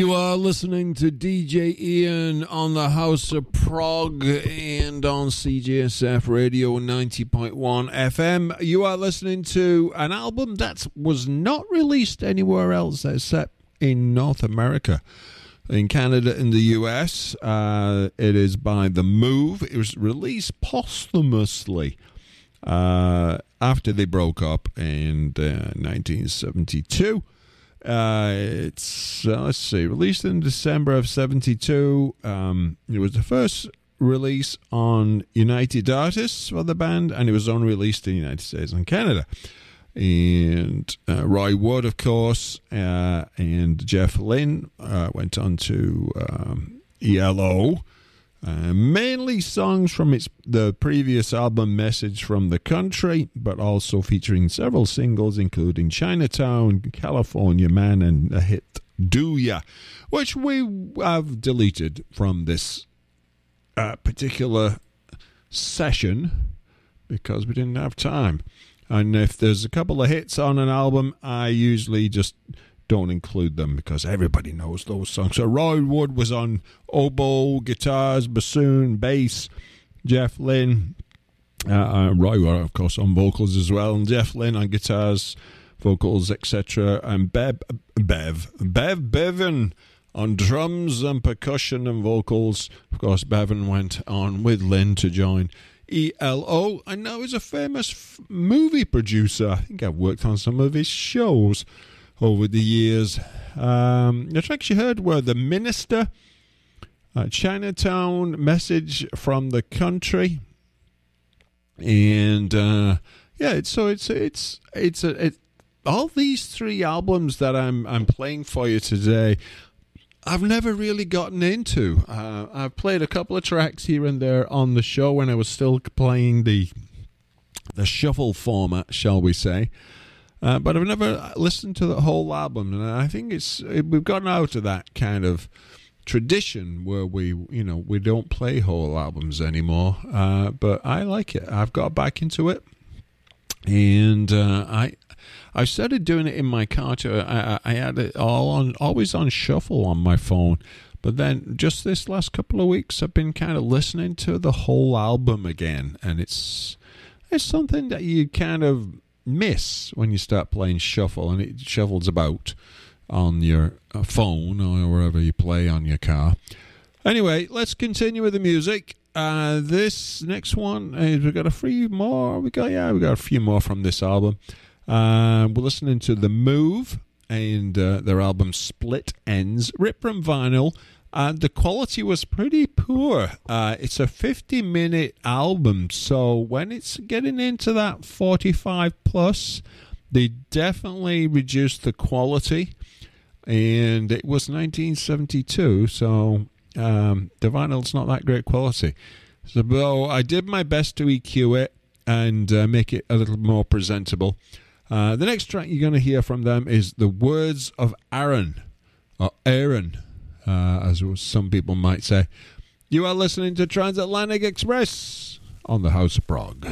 You are listening to DJ Ian on the House of Prog and on CJSF Radio 90.1 FM. You are listening to an album that was not released anywhere else except in North America. In Canada and the US, it is by The Move. It was released posthumously after they broke up in 1972. It's let's see, released in December of 72. It was the first release on United Artists for the band, and it was only released in the United States and Canada. And Roy Wood, of course, and Jeff Lynne went on to ELO. Mainly songs from the previous album, Message from the Country, but also featuring several singles, including Chinatown, California Man, and the hit Do Ya, which we have deleted from this particular session because we didn't have time. And if there's a couple of hits on an album, I usually just don't include them because everybody knows those songs. So Roy Wood was on oboe, guitars, bassoon, bass. Jeff Lynne, Roy Wood, of course, on vocals as well, and Jeff Lynne on guitars, vocals, etc. And Bev Bevan on drums and percussion and vocals. Of course, Bevan went on with Lynne to join ELO, and now he's a famous movie producer. I think I've worked on some of his shows over the years. The tracks you heard were The Minister, Chinatown, Message from the Country, and it's all these three albums that I'm playing for you today. I've never really gotten into. I've played a couple of tracks here and there on the show when I was still playing the shuffle format, shall we say. But I've never listened to the whole album, and I think we've gotten out of that kind of tradition where we don't play whole albums anymore. But I like it. I've got back into it, and I started doing it in my car too. I had it always on shuffle on my phone. But then just this last couple of weeks, I've been kind of listening to the whole album again, and it's something that you kind of miss when you start playing shuffle, and it shuffles about on your phone or wherever you play on your car. Anyway, let's continue with the music. This next one is we got a few more from this album. We're listening to The Move and their album Split Ends, ripped from vinyl. The quality was pretty poor. It's a 50-minute album, so when it's getting into that 45 plus, they definitely reduced the quality. And it was 1972, so the vinyl's not that great quality. So I did my best to EQ it and make it a little more presentable. The next track you're going to hear from them is The Words of Aaron, or Aaron, as some people might say. You are listening to Transatlantic Express on the House of Prog.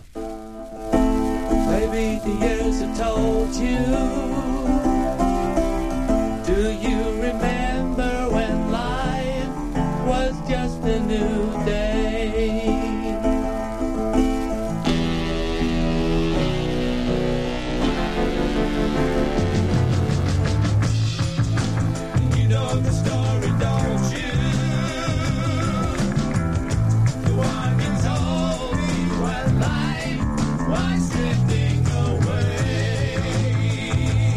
Maybe the years have told you. Do you remember when life was just a new day? You know the story, don't you? The one you told me when life was drifting away.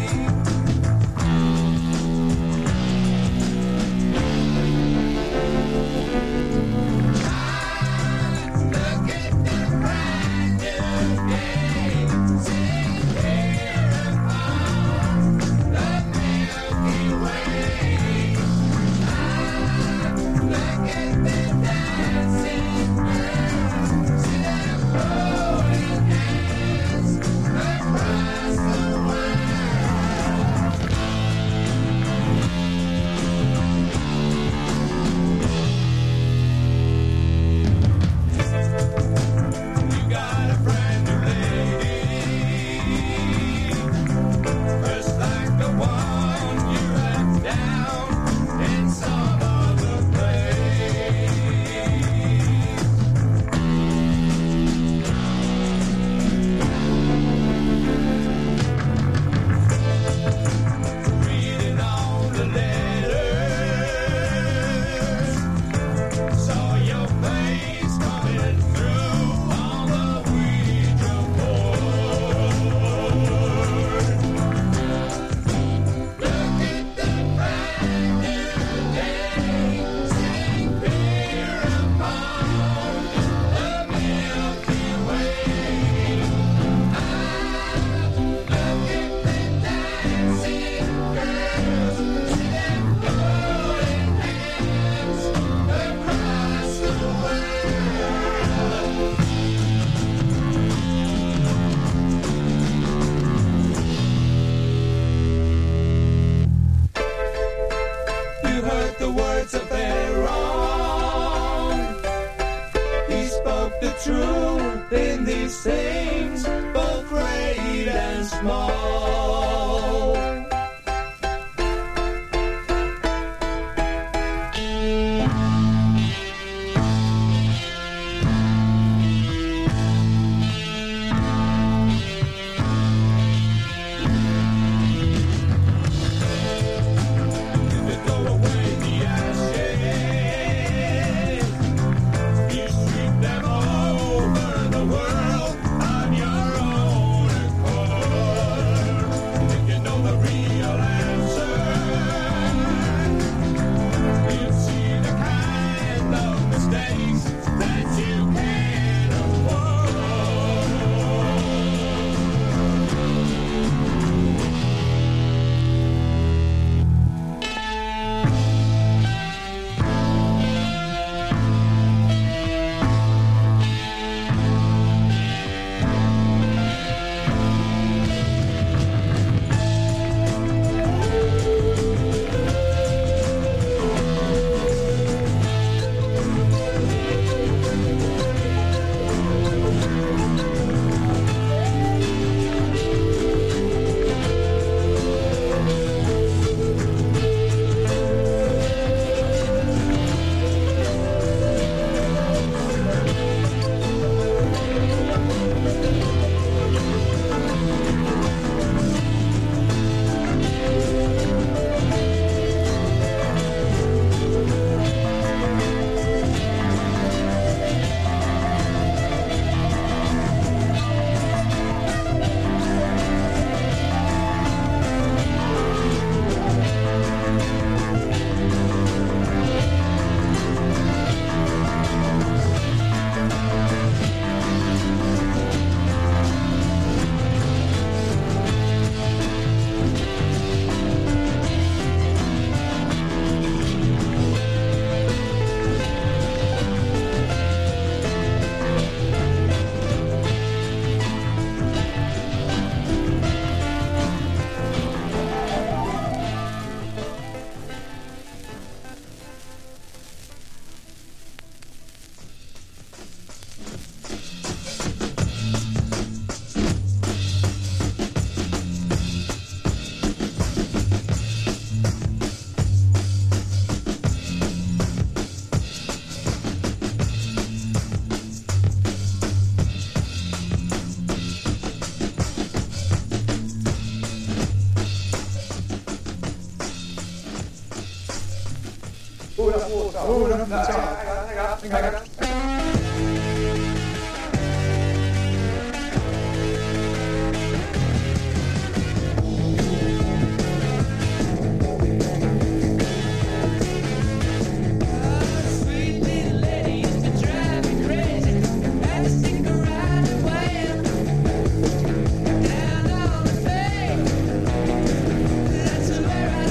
small.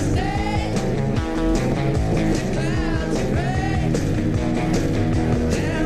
Clouds gray,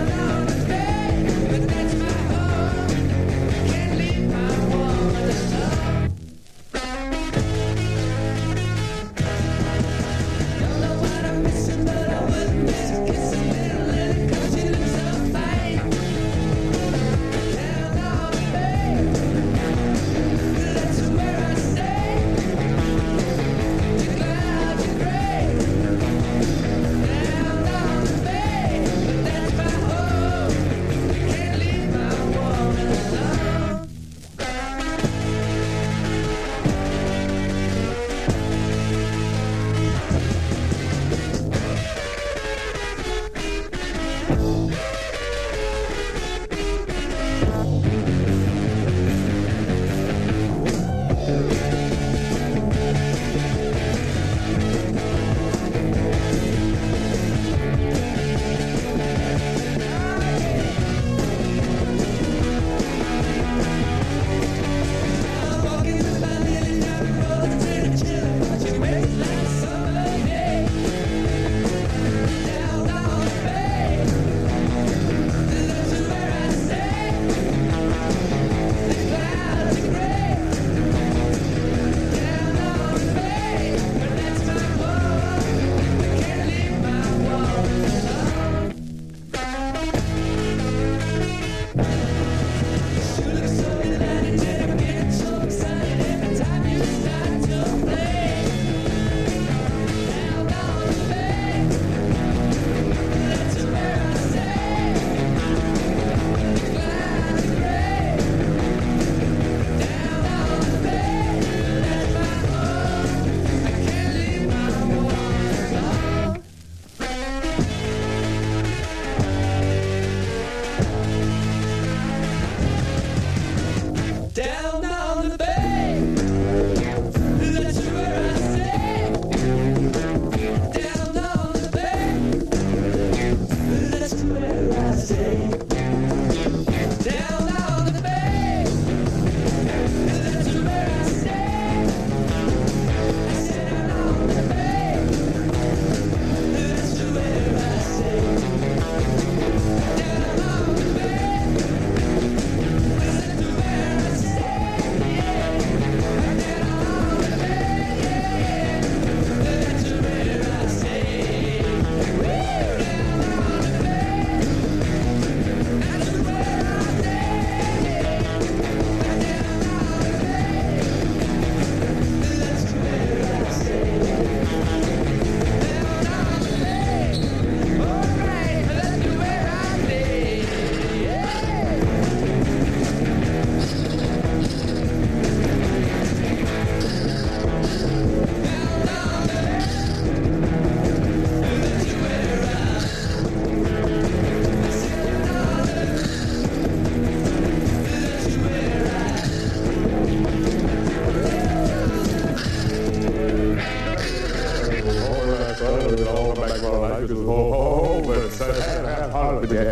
over, so I have holiday.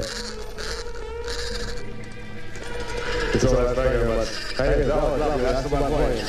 It's all right, thank you very much. Hey, that was lovely, that's the one point.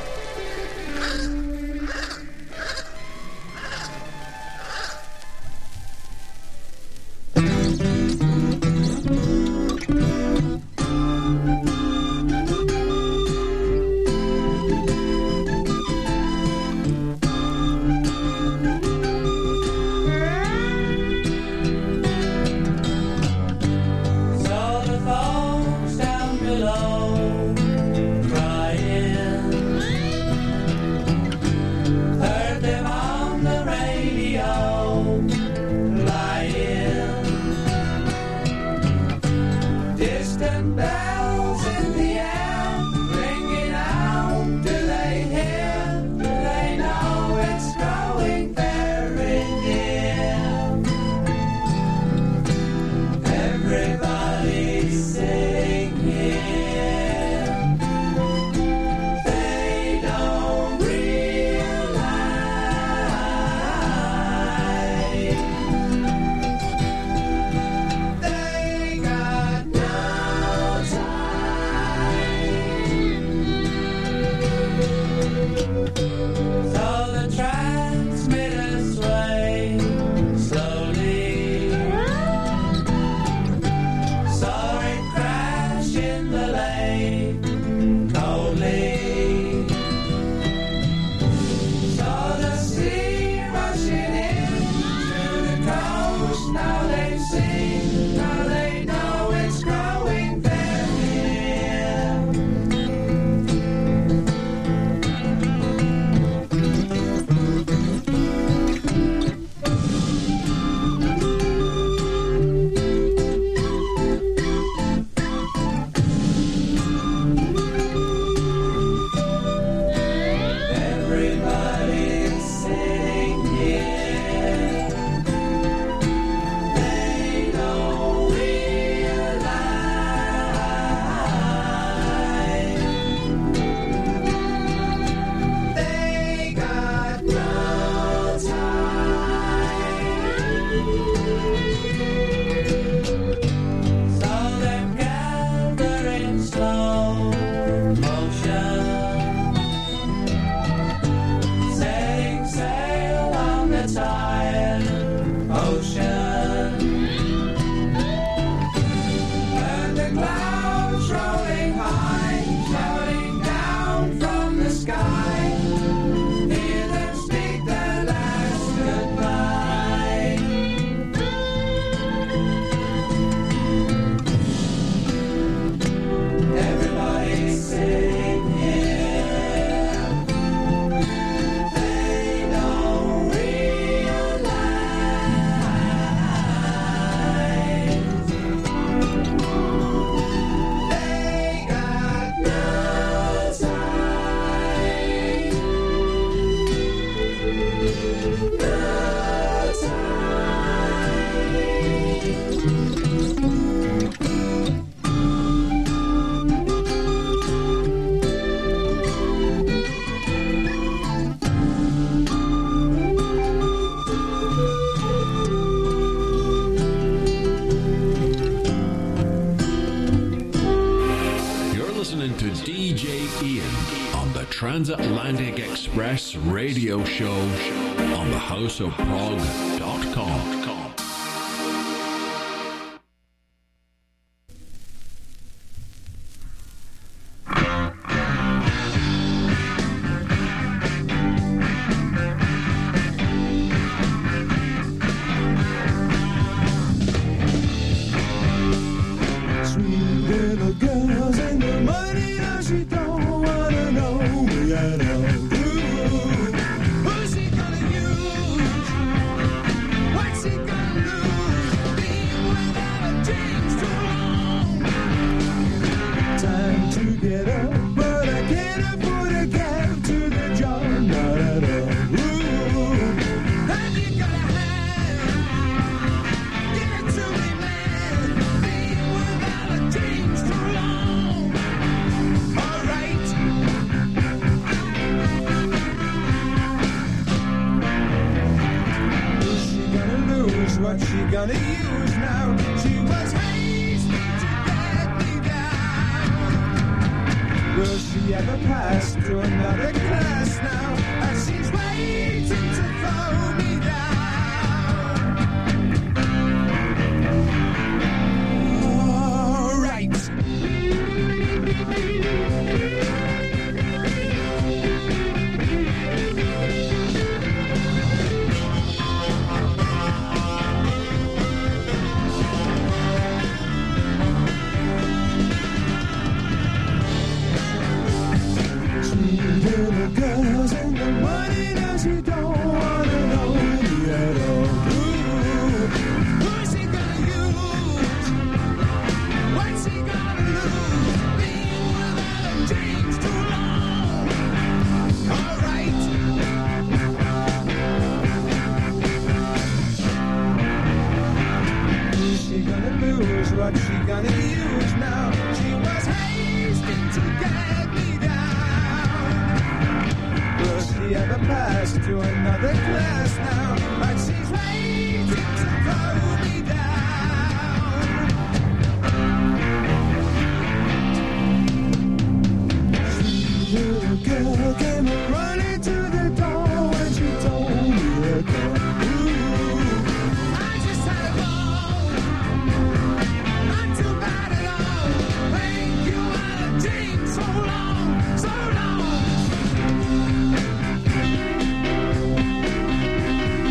Transatlantic Express radio show on the houseofprog.com. What's he gonna use now? She was hasting to get me down. Will she ever pass to another class now? As she's waiting to throw me down. All right. Little girls and the money that you don't wanna know me at all. Ooh, who's she gonna use? What's she gonna lose? Being without dreams too long. All right. Who's she gonna lose? What's she gonna use now? She was hasting to get me down. Will she ever pass to another class now? But she's waiting to throw me down. Little girl came running to the door when she told me to come. Ooh, I just had a ball. Not too bad at all. Thank you out of dream so long, so long.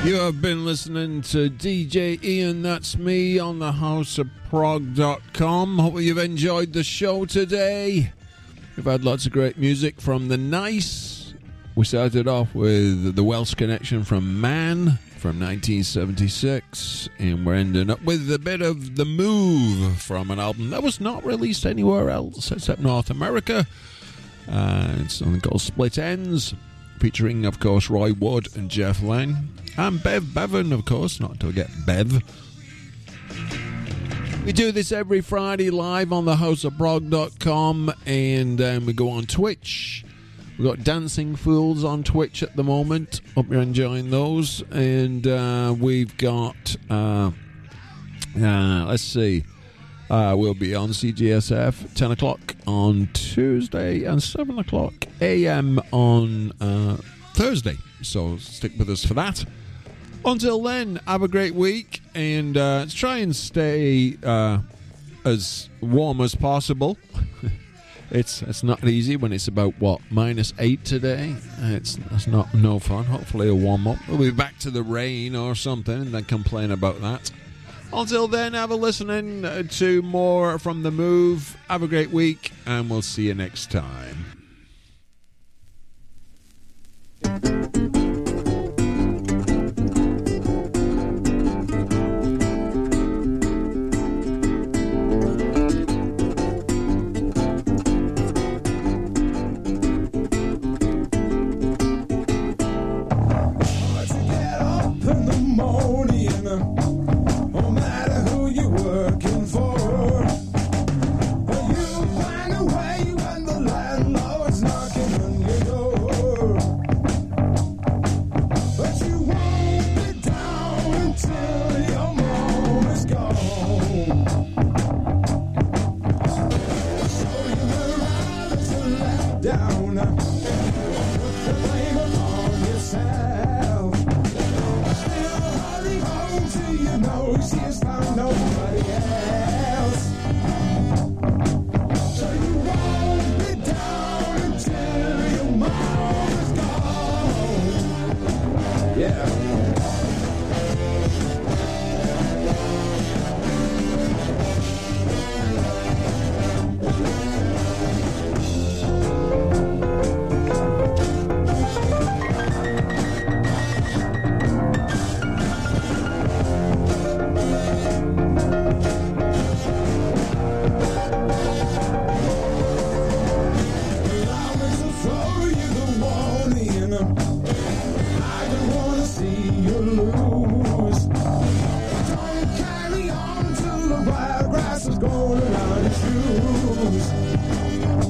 You have been listening to DJ Ian, that's me, on the houseofprog.com. Hope you've enjoyed the show today. We've had lots of great music from The Nice. We started off with the Welsh Connection from Man from 1976, and we're ending up with a bit of The Move from an album that was not released anywhere else except North America. It's something called Split Ends, featuring, of course, Roy Wood and Jeff Lynne. And Bev Bevan, of course, not to forget Bev. We do this every Friday live on thehouseofprog.com, and we go on Twitch. We've got Dancing Fools on Twitch at the moment. Hope you're enjoying those. And we've got, let's see, we'll be on CGSF 10 o'clock on Tuesday and 7 o'clock a.m. on Thursday. So stick with us for that. Until then, have a great week, and try and stay as warm as possible. It's not easy when it's about, -8 today. It's no fun. Hopefully it'll warm up. We'll be back to the rain or something and then complain about that. Until then, have a listening to more from The Move. Have a great week, and we'll see you next time. Grass is going around his shoes.